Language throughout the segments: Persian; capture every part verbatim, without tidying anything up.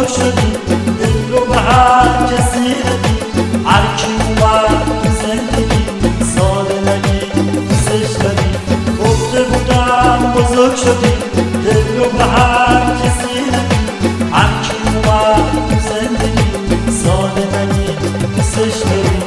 بزرگ شدی، دل رو به هر کسی ندی. هر کی اومد تو زندگی ساده نگی دوستش داری. گفته بودم بزرگ شدی، دل رو به هر کسی ندی. هر کی اومد تو زندگی ساده نگی دوستش داری.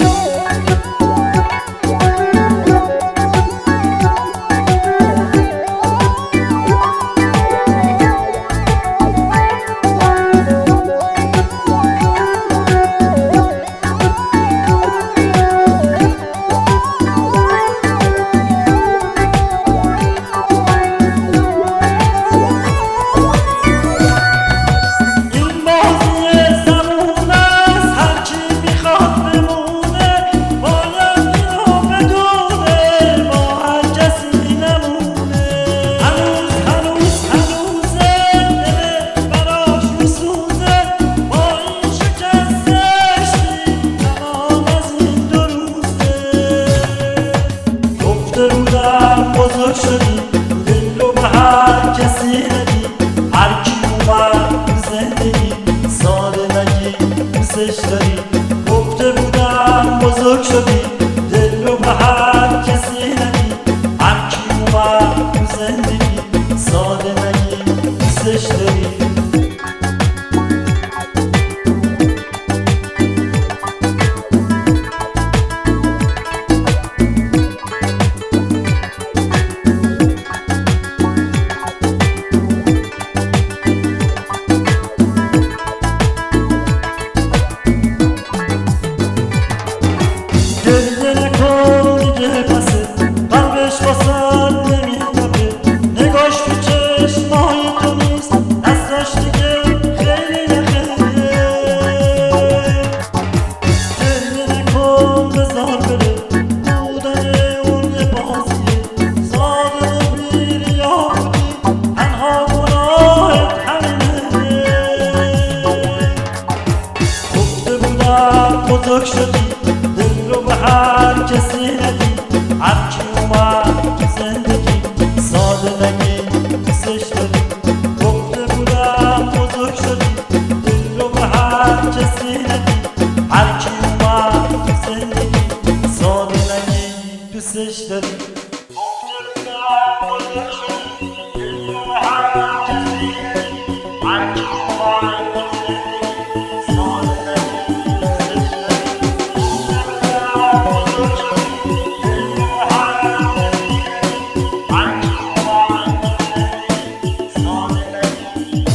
بزرگ شدی، دل رو به هر کسی ندی. هر کی اومد تو زندگی ساده نگی دوستش داری. گفته بودم بزرگ شدی، دل رو به هر کسی ندی. هر کی اومد تو زندگی ساده نگی دوستش داری. گریه نکن دیگه پسه، قلبش واسد نمیتپه. نگاش تو چشمای تو نیست، دستش دیگه خیلی یخه. گریه نکن بذار بره، بودن اون یه بازیه. ساده و بی ریا بودی، تنها گناهت همینه. گفته بودم بزرگ شدی، دل رو به هر کسی ندی. هر کی اومد تو زندگی ساده نگی دوستش داری. گفته بودم بزرگ شدی، دل رو به هر کسی ندی. هر کی اومد تو زندگی ساده نگی دوستش داری. گفته بودم بزرگ شدی، دل رو به هر کسی ندی. هر کی اومد تو زندگی ساده نگی دوستش داری.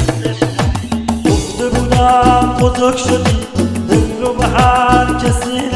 بزرگ شدی، دل رو به هر کسی